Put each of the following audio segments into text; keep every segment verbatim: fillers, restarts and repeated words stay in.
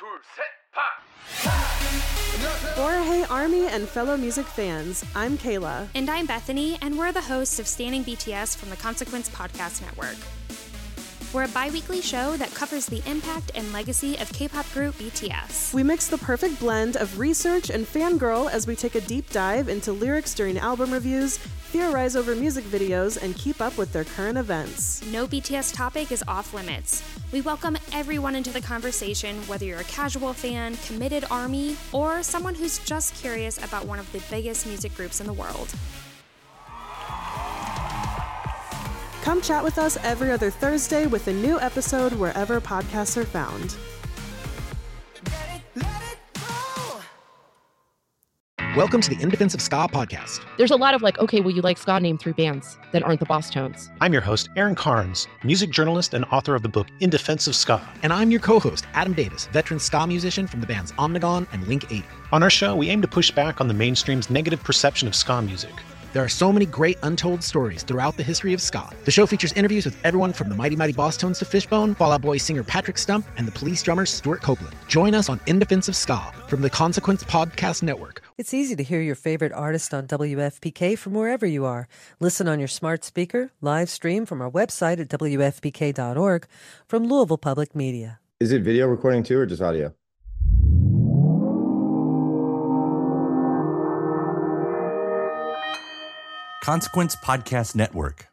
둘, 셋, 파! Hey Army and fellow music fans, I'm Kayla. And I'm Bethany, and we're the hosts of Standing B T S from the Consequence Podcast Network. We're a bi-weekly show that covers the impact and legacy of K-pop group B T S. We mix the perfect blend of research and fangirl as we take a deep dive into lyrics during album reviews, theorize over music videos, and keep up with their current events. No B T S topic is off limits. We welcome everyone into the conversation, whether you're a casual fan, committed ARMY, or someone who's just curious about one of the biggest music groups in the world. Come chat with us every other Thursday with a new episode wherever podcasts are found. Welcome to the In Defense of Ska podcast. There's a lot of like, okay, well, you like ska, name three bands that aren't the Boss Tones. I'm your host, Aaron Carnes, music journalist and author of the book In Defense of Ska. And I'm your co-host, Adam Davis, veteran ska musician from the bands Omnigone and Link eighty. On our show, we aim to push back on the mainstream's negative perception of ska music. There are so many great untold stories throughout the history of ska. The show features interviews with everyone from the Mighty Mighty Boss Tones to Fishbone, Fall Out Boy singer Patrick Stump, and the Police drummer Stuart Copeland. Join us on In Defense of Ska from the Consequence Podcast Network. It's easy to hear your favorite artist on W F P K from wherever you are. Listen on your smart speaker, live stream from our website at W F P K dot org from Louisville Public Media. Is it video recording too or just audio? Consequence Podcast Network.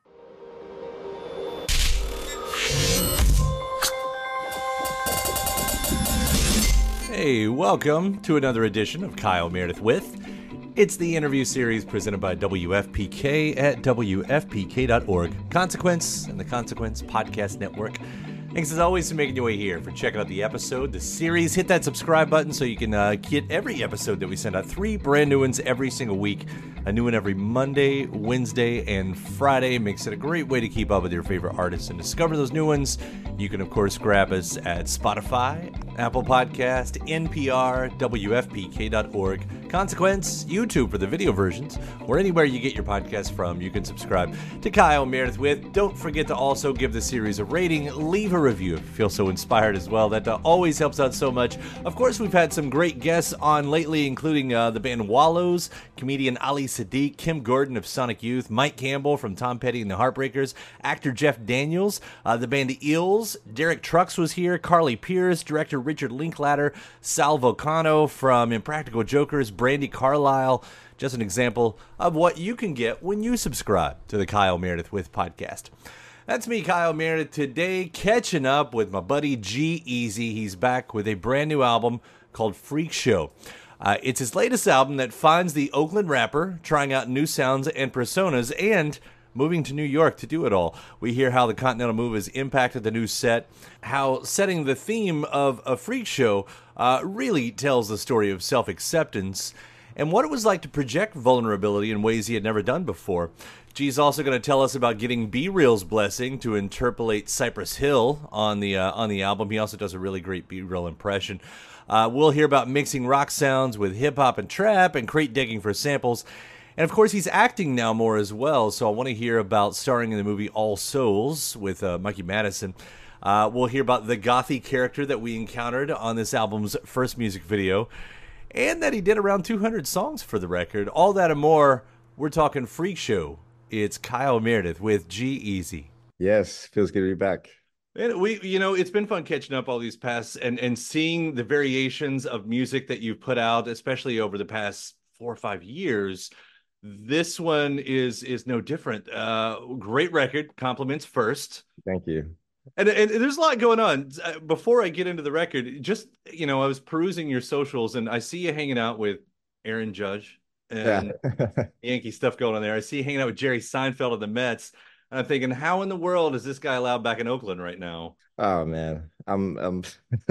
Hey, welcome to another edition of Kyle Meredith With. It's the interview series presented by W F P K at W F P K dot org. Consequence and the Consequence Podcast Network. Thanks as always for making your way here, for checking out the episode, the series. Hit that subscribe button so you can uh, get every episode that we send out. Three brand new ones every single week. A new one every Monday, Wednesday, and Friday. Makes it a great way to keep up with your favorite artists and discover those new ones. You can, of course, grab us at Spotify, Apple Podcast, N P R, W F P K dot org, Consequence, YouTube for the video versions, or anywhere you get your podcast from. You can subscribe to Kyle Meredith With. Don't forget to also give the series a rating. Leave a review if you feel so inspired as well. That uh, always helps out so much. Of course, we've had some great guests on lately, including uh, the band Wallows, comedian Ali Sadiq, Kim Gordon of Sonic Youth, Mike Campbell from Tom Petty and the Heartbreakers, actor Jeff Daniels, uh, the band Eels, Derek Trucks was here, Carly Pierce, director Richard Linklater, Sal Volcano from Impractical Jokers, Brandy Carlisle. Just an example of what you can get when you subscribe to the Kyle Meredith With podcast. That's me, Kyle Meredith, today catching up with my buddy G-Eazy. He's back with a brand new album called Freak Show. Uh, it's his latest album that finds the Oakland rapper trying out new sounds and personas and moving to New York to do it all. We hear how the Continental move has impacted the new set, how setting the theme of a freak show uh, really tells the story of self-acceptance, and what it was like to project vulnerability in ways he had never done before. G's also going to tell us about getting B-Real's blessing to interpolate Cypress Hill on the uh, on the album. He also does a really great B-Real impression. Uh, we'll hear about mixing rock sounds with hip-hop and trap and crate digging for samples. And of course, he's acting now more as well, so I want to hear about starring in the movie All Souls with uh, Mikey Madison. Uh, we'll hear about the gothy character that we encountered on this album's first music video, and that he did around two hundred songs for the record. All that and more, we're talking Freak Show. It's Kyle Meredith with G-Eazy. Yes, feels good to be back. And we, you know, it's been fun catching up all these past and, and seeing the variations of music that you've put out, especially over the past four or five years. This one is is no different. Uh, great record. Compliments first. Thank you. And, and there's a lot going on. Before I get into the record, just, you know, I was perusing your socials and I see you hanging out with Aaron Judge and Yeah. Yankee stuff going on there. I see you hanging out with Jerry Seinfeld of the Mets. And I'm thinking, how in the world is this guy allowed back in Oakland right now? Oh man, I'm I'm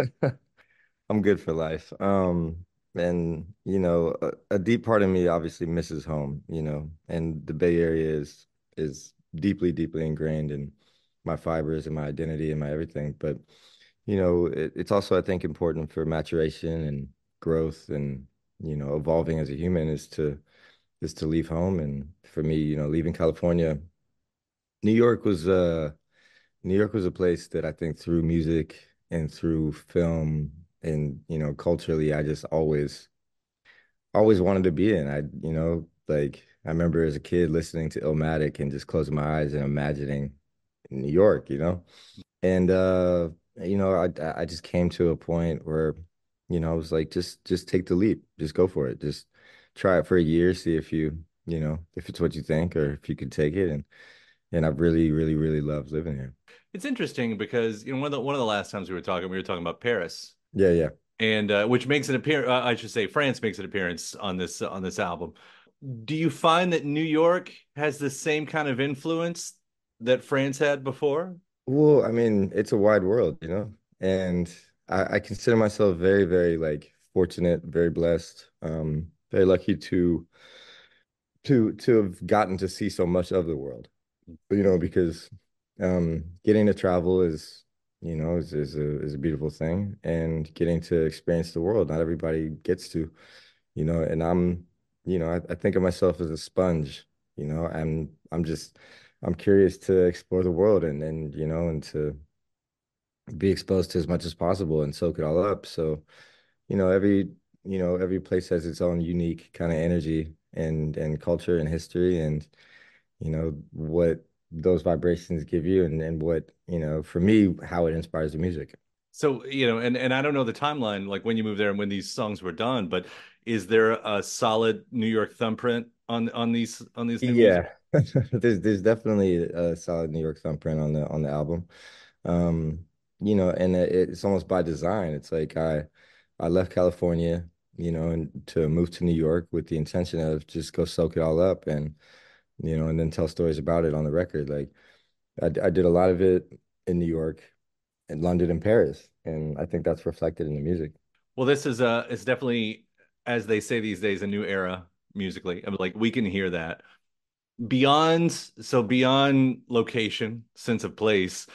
I'm good for life. Um, and you know, a, a deep part of me obviously misses home. You know, and the Bay Area is is deeply, deeply ingrained in my fibers and my identity and my everything. But you know, it, it's also I think important for maturation and growth and you know, evolving as a human is to is to leave home. And for me, you know, leaving California. New York was uh New York was a place that I think through music and through film and you know, culturally, I just always always wanted to be in. I, you know, like I remember as a kid listening to Illmatic and just closing my eyes and imagining New York, you know. And uh, you know, I I just came to a point where, you know, I was like, just just take the leap, just go for it, just try it for a year, see if you, you know, if it's what you think or if you could take it. And and I've really, really, really loved living here. It's interesting because you know one of the one of the last times we were talking, we were talking about Paris, Yeah, yeah. and uh, which makes an appearance. Uh, I should say France makes an appearance on this on this album. Do you find that New York has the same kind of influence that France had before? Well, I mean, it's a wide world, you know, and I, I consider myself very, very like fortunate, very blessed, um, very lucky to to to have gotten to see so much of the world, you know, because um, getting to travel is, you know, is is a is a beautiful thing, and getting to experience the world, not everybody gets to, you know, and I'm, you know, I, I think of myself as a sponge, you know, I'm I'm just I'm curious to explore the world and and you know and to be exposed to as much as possible and soak it all up. So, you know, every, you know, every place has its own unique kind of energy and and culture and history and, you know, what those vibrations give you and and what, you know, for me, how it inspires the music. So, you know, and and I don't know the timeline, like when you moved there and when these songs were done, but is there a solid New York thumbprint on on these on these new music? Yeah. There's there's definitely a solid New York thumbprint on the on the album. Um, you know, and it, it's almost by design. It's like I I left California, you know, and to move to New York with the intention of just go soak it all up and, you know, and then tell stories about it on the record. Like I, I did a lot of it in New York and London and Paris, and I think that's reflected in the music. Well, this is uh it's definitely, as they say these days, a new era musically. I mean, like we can hear that. Beyond, so beyond location, sense of place,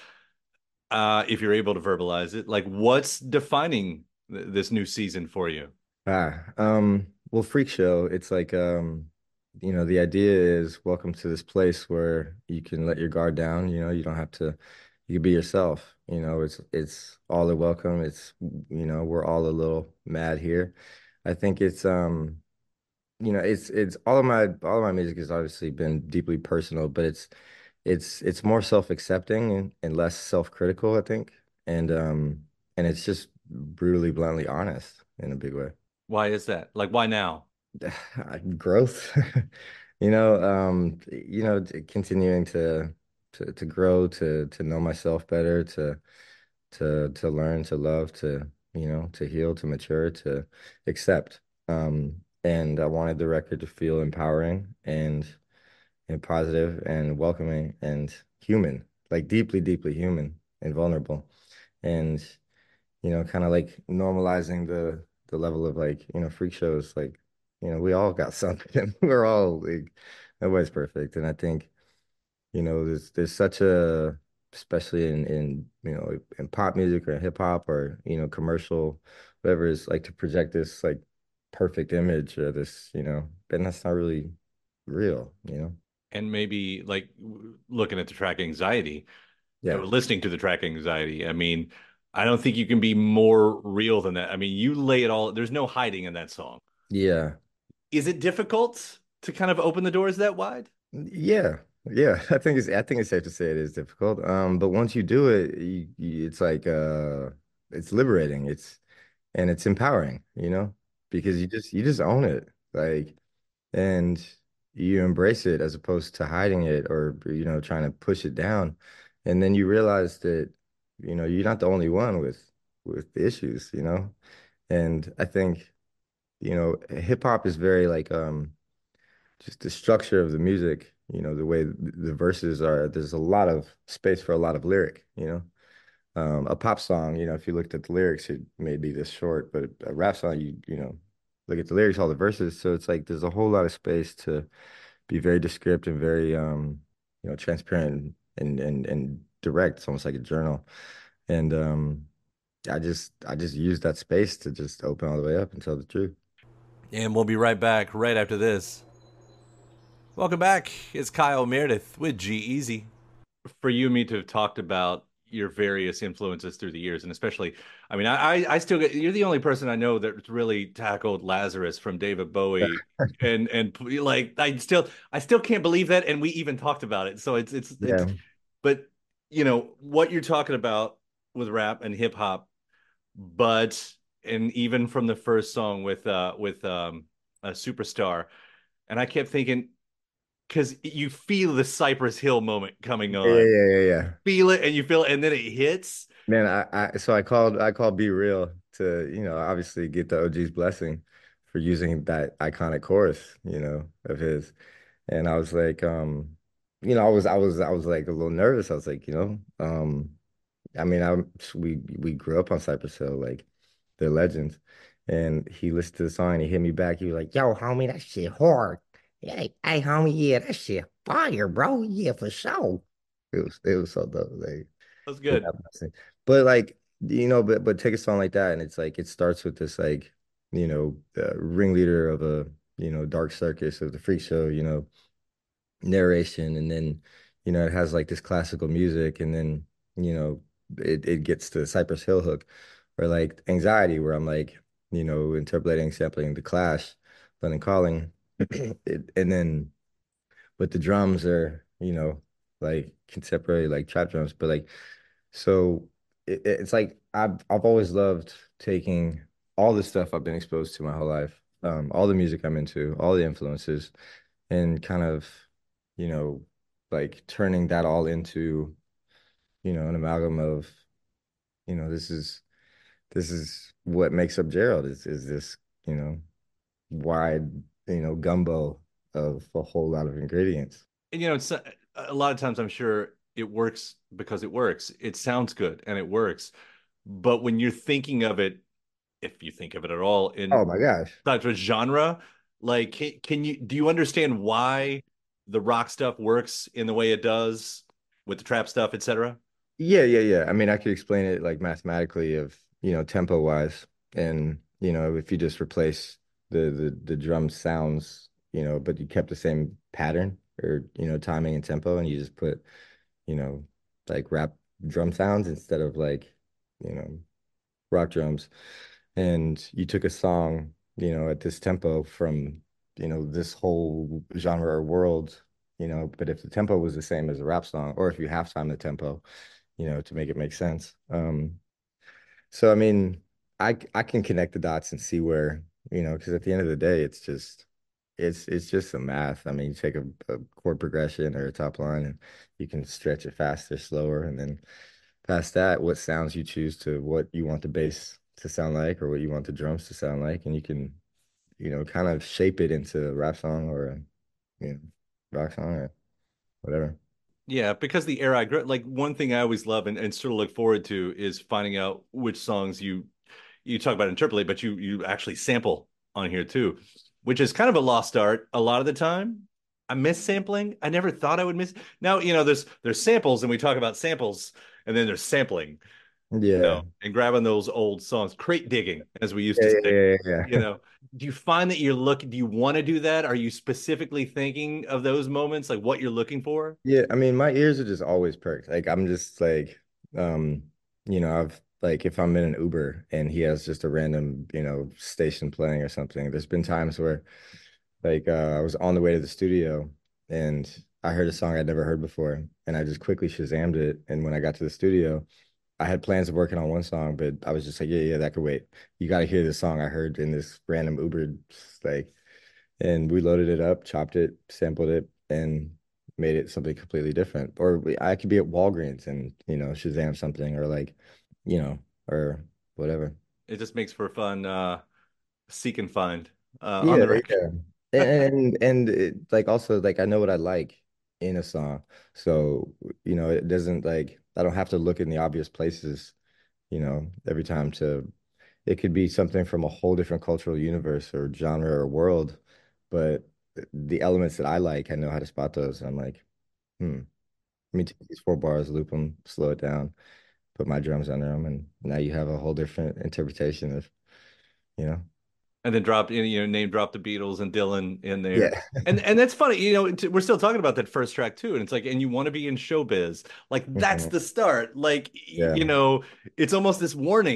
uh, if you're able to verbalize it, like what's defining th this new season for you? Ah, um, well, Freak Show, it's like um, you know, the idea is welcome to this place where you can let your guard down, you know, you don't have to you can be yourself. You know, it's it's all a welcome. It's you know, we're all a little mad here. I think it's um, you know, it's it's all of my all of my music has obviously been deeply personal, but it's it's it's more self-accepting and, and less self-critical, I think. And um and it's just brutally bluntly honest in a big way. Why is that? Like, why now? Growth. You know, um, you know, t- continuing to to to grow, to to know myself better, to to to learn, to love, to you know, to heal, to mature, to accept. Um, and I wanted the record to feel empowering and and positive and welcoming and human, like deeply, deeply human and vulnerable. And you know, kind of like normalizing the the level of like, you know, freak shows. Like, you know, we all got something. We're all like, nobody's perfect. And I think, you know, there's there's such a, especially in in you know in pop music or hip hop or you know commercial, whatever is like to project this like perfect image or this, you know, and that's not really real, you know. And maybe like w- looking at the track anxiety, Yeah. or listening to the track anxiety. I mean, I don't think you can be more real than that. I mean, you lay it all, there's no hiding in that song. Yeah. Is it difficult to kind of open the doors that wide? Yeah, yeah. I think it's I think it's safe to say it is difficult. Um, but once you do it, you, you, it's like uh, it's liberating. It's and it's empowering, you know, because you just you just own it, like, and you embrace it as opposed to hiding it or you know trying to push it down, and then you realize that you know you're not the only one with with the issues, you know, and I think you know hip hop is very like um just the structure of the music, you know, the way the verses are, there's a lot of space for a lot of lyric, you know. Um, a pop song, you know, if you looked at the lyrics, it may be this short, but a rap song, you you know, look at the lyrics, all the verses. So it's like there's a whole lot of space to be very descriptive and very um, you know, transparent and and and direct. It's almost like a journal. And um I just I just use that space to just open all the way up and tell the truth. And we'll be right back right after this. Welcome back. It's Kyle Meredith with G-Eazy. For you and me to have talked about your various influences through the years, and especially, I mean, I I I still get, you're the only person I know that's really tackled Lazarus from David Bowie, and and like I still I still can't believe that, and we even talked about it. So it's it's it's, Yeah. but you know what you're talking about with rap and hip hop, but and even from the first song with uh with um a superstar, and I kept thinking because you feel the Cypress Hill moment coming Yeah, on, yeah, yeah, yeah. feel it, and you feel it, and then it hits. Man, I, I so I called I called Be Real to, you know, obviously get the O G's blessing for using that iconic chorus, you know, of his. And I was like, um, you know, I was I was I was like a little nervous. I was like, you know, um, I mean, I we we grew up on Cypress Hill, like they're legends. And he listened to the song and he hit me back. He was like, "Yo, homie, that shit hard. Hey, hey, homie, yeah, that shit fire, bro. Yeah, for sure." It was it was so dope. Like, That's for good. that blessing. But like, you know, but but take a song like that and it's like it starts with this like, you know, uh, ringleader of a, you know, dark circus of the freak show, you know, narration, and then, you know, it has like this classical music, and then, you know, it, it gets to Cypress Hill hook or like anxiety where I'm like, you know, interpolating, sampling the Clash, London Calling, it, and then but the drums are, you know, like contemporary like trap drums, but like so it, it's like I've I've always loved taking all the stuff I've been exposed to my whole life, um, all the music I'm into, all the influences, and kind of, you know, like turning that all into, you know, an amalgam of, you know, this is this is what makes up Gerald is is this, you know, wide, you know, gumbo of a whole lot of ingredients. And you know, it's a lot of times I'm sure it works because it works. It sounds good and it works. But when you're thinking of it, if you think of it at all in Oh my gosh. type of genre, like can, can you do you understand why the rock stuff works in the way it does with the trap stuff, et cetera? Yeah, yeah, yeah. I mean, I could explain it like mathematically of, you know, tempo wise. And, you know, if you just replace the the the drum sounds, you know, but you kept the same pattern or, you know, timing and tempo, and you just put, you know, like rap drum sounds instead of like, you know, rock drums. And you took a song, you know, at this tempo from, you know, this whole genre or world, you know, but if the tempo was the same as a rap song, or if you half time the tempo, you know, to make it make sense. Um, so I mean, I I can connect the dots and see where, you know, because at the end of the day, it's just it's it's just some math. I mean, you take a, a chord progression or a top line and you can stretch it faster, slower, and then past that, what sounds you choose to what you want the bass to sound like or what you want the drums to sound like, and you can, you know, kind of shape it into a rap song or a, you know, rock song or whatever. Yeah, because the era I grew like one thing I always love and, and sort of look forward to is finding out which songs you you talk about interpolate, but you you actually sample on here too, which is kind of a lost art a lot of the time. I miss sampling. I never thought I would miss. Now, you know, there's there's samples and we talk about samples, and then there's sampling, you Yeah. know, and grabbing those old songs, crate digging, as we used Yeah, to yeah, say. yeah, yeah. You Yeah. know, do you find that you're looking, do you want to do that? Are you specifically thinking of those moments, like what you're looking for? Yeah, I mean, my ears are just always perked. Like I'm just like, um, you know, I've like if I'm in an Uber and he has just a random, you know, station playing or something. There's been times where like uh, I was on the way to the studio and I heard a song I'd never heard before, and I just quickly Shazammed it. And when I got to the studio, I had plans of working on one song, but I was just like, yeah, yeah, that could wait. You got to hear this song I heard in this random Uber, like, and we loaded it up, chopped it, sampled it, and made it something completely different. Or we- I could be at Walgreens and, you know, Shazam something or like, you know, or whatever. It just makes for fun uh seek and find uh on Yeah, the record. yeah. And and it, like also like I know what I like in a song. So, you know, it doesn't like I don't have to look in the obvious places, you know, every time to it could be something from a whole different cultural universe or genre or world, but the elements that I like, I know how to spot those. And I'm like, hmm, let me take these four bars, loop them, slow it down, put my drums under them, and now you have a whole different interpretation of, you know. And then drop you know name drop the Beatles and Dylan in there. Yeah. And and that's funny, you know, we're still talking about that first track too. And it's like, and you want to be in showbiz. Like that's Mhm. the start. Like, Yeah. you know, it's almost this warning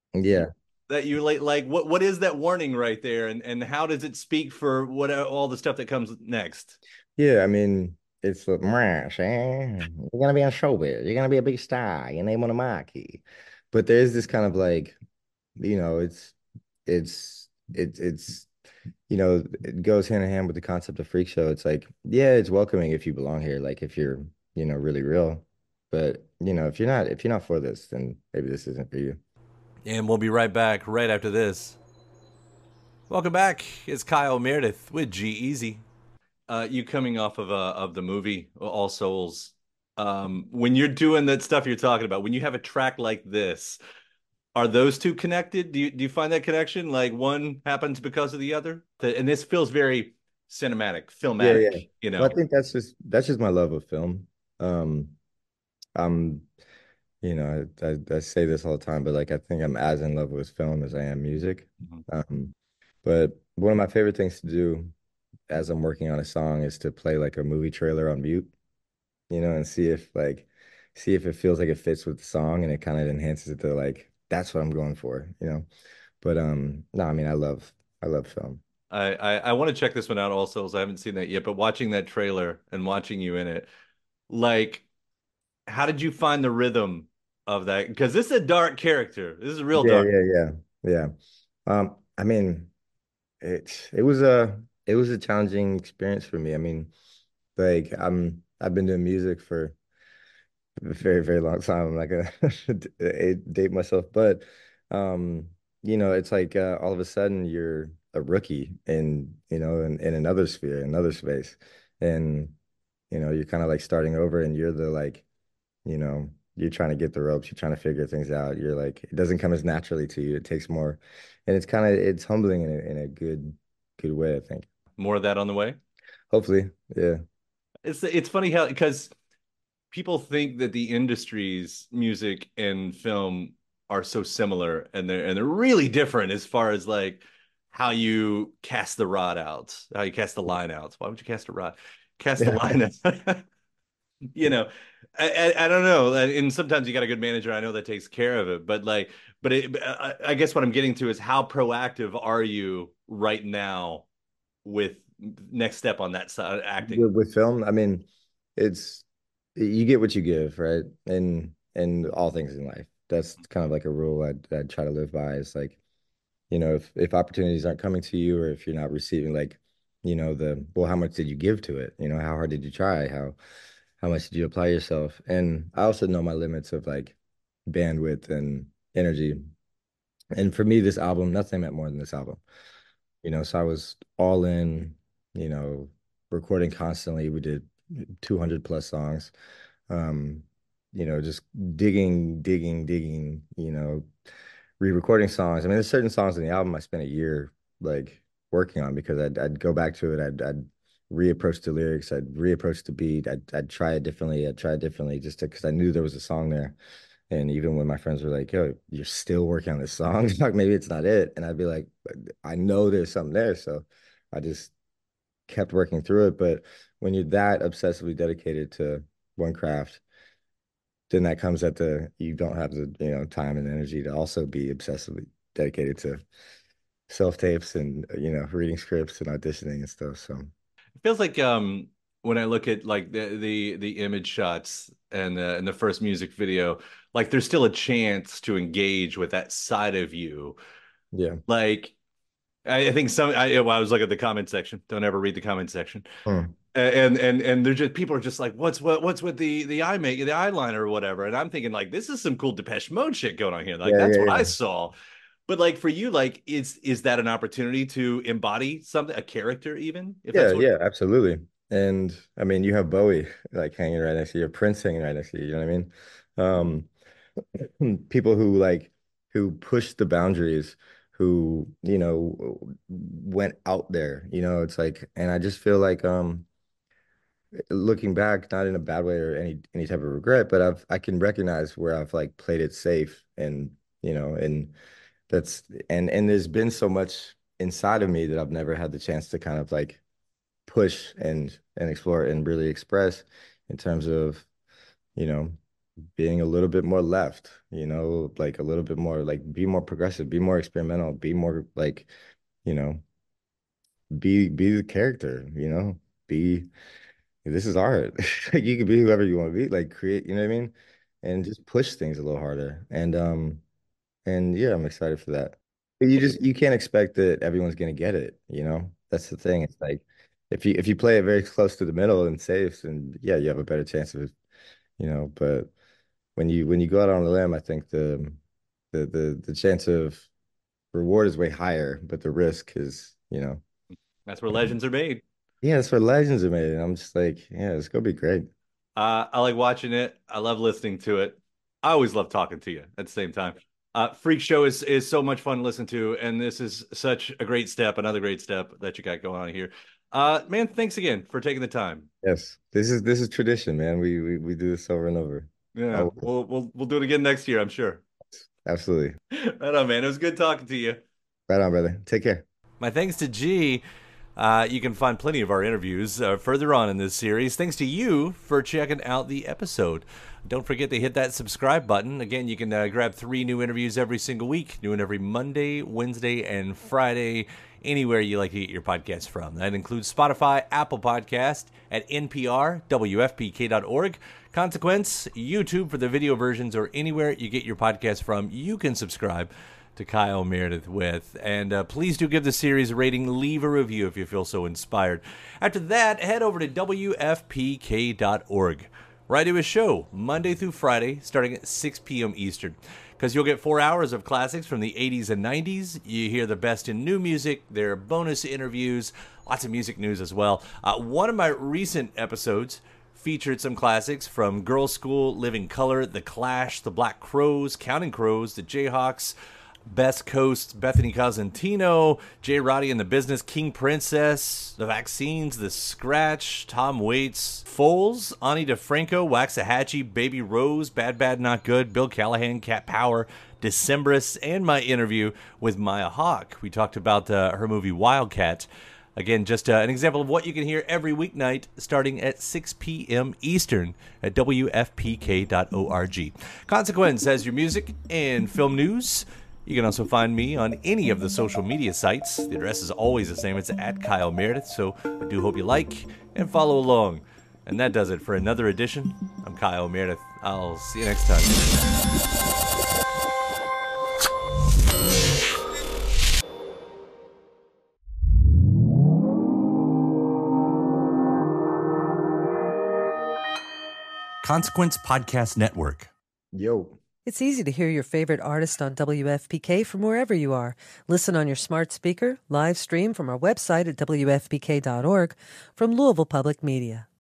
Yeah. that you like like what what is that warning right there, and and how does it speak for what all the stuff that comes next? Yeah, I mean, it's like, "Mrash, eh? You're gonna be on showbiz. You're gonna be a big star. Your name on a marquee." But there is this kind of like, you know, it's it's it's it's you know, it goes hand in hand with the concept of freak show. It's like, yeah, it's welcoming if you belong here, like if you're, you know, really real. But, you know, if you're not if you're not for this, then maybe this isn't for you. And we'll be right back right after this. Welcome back. It's Kyle Meredith with G Easy. Uh, you coming off of uh, of the movie All Souls. Um, when you're doing that stuff you're talking about, when you have a track like this, are those two connected? Do you do you find that connection? Like one happens because of the other? And this feels very cinematic, Yeah, yeah. filmatic, you Well, know. I think that's just that's just my love of film. Um, I'm, you know, I, I, I say this all the time, but like I think I'm as in love with film as I am music. Mhm. Um, but one of my favorite things to do as I'm working on a song is to play like a movie trailer on mute, you know, and see if like see if it feels like it fits with the song and it kind of enhances it to like that's what I'm going for, you know. But um no, I mean I love I love film. I I, I want to check this one out also, as I haven't seen that yet. But watching that trailer and watching you in it, like, how did you find the rhythm of that? Because this is a dark character. This is real Yeah, dark. yeah, yeah. Yeah. Um I mean it it was a it was a challenging experience for me. I mean, like I'm I've been doing music for a very, very long time. I'm not gonna date myself, but um, you know, it's like uh, all of a sudden you're a rookie in, you know, in, in another sphere, another space. And, you know, you're kind of like starting over and you're the like, you know, you're trying to get the ropes, you're trying to figure things out. You're like, it doesn't come as naturally to you. It takes more. And it's kind of it's humbling in a in a good good way, I think. More of that on the way. Hopefully. Yeah. It's it's funny how, because people think that the industries, music and film, are so similar, and they're and they're really different as far as like how you cast the rod out, how you cast the line out. Why would you cast a rod? Cast the line out. You know, I, I, I don't know. And sometimes you got a good manager, I know, that takes care of it. But like, but it, I, I guess what I'm getting to is how proactive are you right now with next step on that side, acting? With, with film, I mean, it's you get what you give, right? And and all things in life. That's kind of like a rule I'd, I'd try to live by. It's like, you know, if if opportunities aren't coming to you or if you're not receiving like, you know, the well, how much did you give to it? You know, how hard did you try? How how much did you apply yourself? And I also know my limits of like bandwidth and energy. And for me, this album, nothing meant more than this album. You know, so I was all in, you know, recording constantly. We did two hundred plus songs. Um, you know, just digging, digging, digging, you know, re-recording songs. I mean, there's certain songs in the album I spent a year like working on because I'd I'd go back to it, I'd I'd reapproach the lyrics, I'd reapproach the beat, I'd I'd try it differently, I'd try it differently just because I knew there was a song there. And even when my friends were like, "Yo, you're still working on this song," like maybe it's not it, and I'd be like, "I know there's something there," so I just kept working through it. But when you're that obsessively dedicated to one craft, then that comes at the you don't have the you know time and energy to also be obsessively dedicated to self tapes and you know reading scripts and auditioning and stuff. So It feels like, um when I look at like the the the image shots and the and the first music video, like there's still a chance to engage with that side of you. yeah. Like, I, I think some I, well, I was looking at the comment section. Don't ever read the comment section. Hmm. And and and they're just people are just like, what's what what's with the the eye make the eyeliner or whatever. And I'm thinking like, this is some cool Depeche Mode shit going on here. Like, Yeah, that's yeah, what I yeah. saw. But like for you, like, is is that an opportunity to embody something, a character, even if Yeah, that's what? yeah, absolutely. And I mean, you have Bowie like hanging right next to you, Prince hanging right next to you, you know what I mean? Um, people who like who pushed the boundaries, who, you know, went out there, you know, it's like, and I just feel like um looking back, not in a bad way or any any type of regret, but I've I can recognize where I've like played it safe and you know, and that's and and there's been so much inside of me that I've never had the chance to kind of like push and and explore and really express in terms of, you know, being a little bit more left, you know, like a little bit more like be more progressive, be more experimental, be more like, you know, be be the character, you know, be this is art. Like you can be whoever you want to be, like create, you know what I mean? And just push things a little harder. And um and yeah, I'm excited for that. But you just you can't expect that everyone's gonna get it, you know? That's the thing. It's like if you if you play it very close to the middle and safe, and yeah, you have a better chance of, you know, but when you when you go out on a limb, I think the the the the chance of reward is way higher, but the risk is, you know, That's where legends are made. yeah, that's where legends are made. And I'm just like, yeah, it's gonna be great. Uh, I like watching it. I love listening to it. I always love talking to you at the same time. Uh, Freak Show is is so much fun to listen to, and this is such a great step, another great step that you got going on here. Uh, man, thanks again for taking the time. Yes, this is this is tradition, man. We we we do this over and over. Yeah, Oh, we'll we'll we'll do it again next year, I'm sure. absolutely. Right on, man. It was good talking to you. Right on, brother. Take care. My thanks to G. Uh, you can find plenty of our interviews uh, further on in this series. Thanks to you for checking out the episode. Don't forget to hit that subscribe button. Again, you can uh, grab three new interviews every single week, doing every Monday, Wednesday, and Friday, anywhere you like to get your podcast from. That includes Spotify, Apple Podcast, at N P R, W F P K dot org, Consequence, YouTube for the video versions, or anywhere you get your podcast from, you can subscribe to Kyle Meredith with. And uh, please do give the series a rating. Leave a review if you feel so inspired. After that, head over to W F P K dot org, where I do a show Monday through Friday starting at six p.m. Eastern. Because you'll get four hours of classics from the eighties and nineties. You hear the best in new music. There are bonus interviews, lots of music news as well. Uh, one of my recent episodes featured some classics from Girls' School, Living Color, The Clash, The Black Crowes, Counting Crows, The Jayhawks, Best Coast, Bethany Cosentino, J. Roddy and the Business, King Princess, The Vaccines, The Scratch, Tom Waits, Foles, Ani DeFranco, Waxahachie, Baby Rose, Bad Bad Not Good, Bill Callahan, Cat Power, Decemberist, and my interview with Maya Hawke. We talked about uh, her movie Wildcat. Again, just uh, an example of what you can hear every weeknight starting at six p.m. Eastern at W F P K dot org. Consequence has your music and film news. You can also find me on any of the social media sites. The address is always the same. It's at Kyle Meredith, so I do hope you like and follow along. And that does it for another edition. I'm Kyle Meredith. I'll see you next time. Consequence Podcast Network. Yo. It's easy to hear your favorite artist on W F P K from wherever you are. Listen on your smart speaker, live stream from our website at W F P K dot org, from Louisville Public Media.